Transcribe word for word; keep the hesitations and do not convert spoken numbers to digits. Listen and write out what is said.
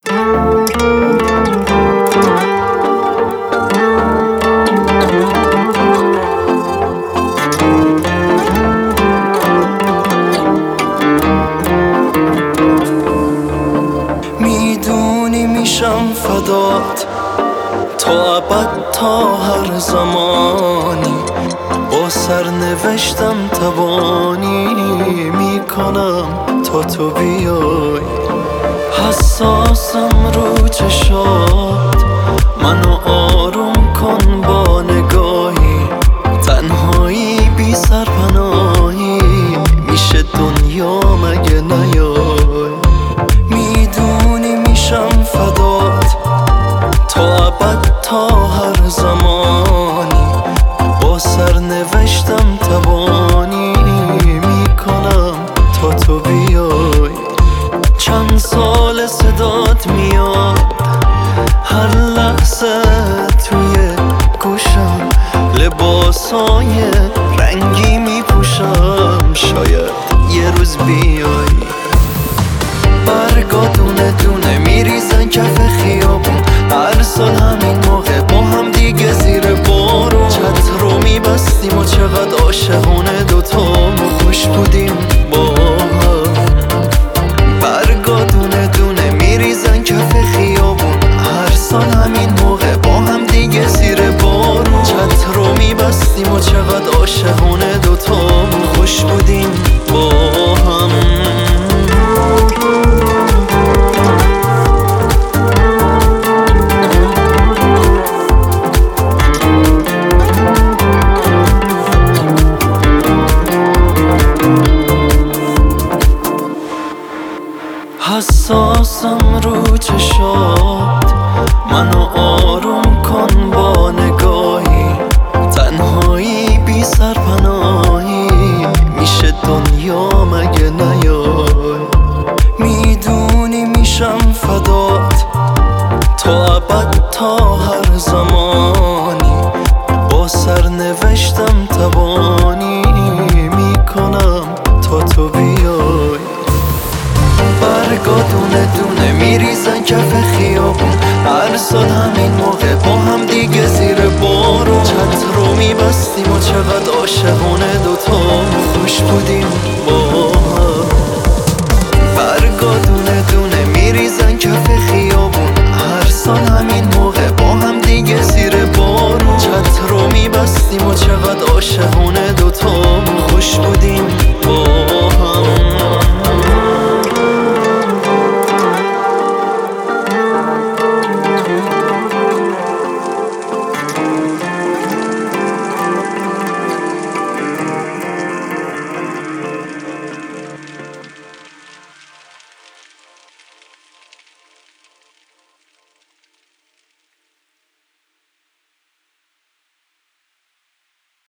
میدونی میشم فدات تا ابد، تا هر زمانی با سرنوشتم تبانی میکنم تا تو بیای. حساسم رو چشات، منو آروم کن با نگاهی. تنهایی بی سرپناهی میشه دنیا مگه نیای. میدونی میشم فدات تا ابد، تا هر زمانی با سرنوشتم تبانی میکنم تا تو بیای. چند سال صدات میاد هر لحظه توی گوشم، لباسای رنگی میپوشم شاید یه روز بیای. برگا دونه دونه میریزن کف خیابون، هر سال همین موقع با هم دیگه زیر بارون چت رو میبستیم و چقدر عاشقونه دوتامون خوش بودیم با هم. برگا دونه دونه میریزن کف خیابون، هر سال همین موقع با هم دیگه زیر بارون چت رو میبستیم و چقدر عاشقونه دوتامون خوش بودیم با هم. حساسم رو چشات، منو آروم کن با نگاهی. تنهایی بی سرپناهی میشه دنیا مگه نیای. میدونی میشم فدات تا ابد، تا هر زمانی با سرنوشتم تبانی میکنم تا تو بیای. برگا دونه دونه میریزن کف خیابون، هر سال همین موقع با هم دیگه زیر بارون چت رو میبستیم و چقدر عاشقونه دوتامون خوش بودیم با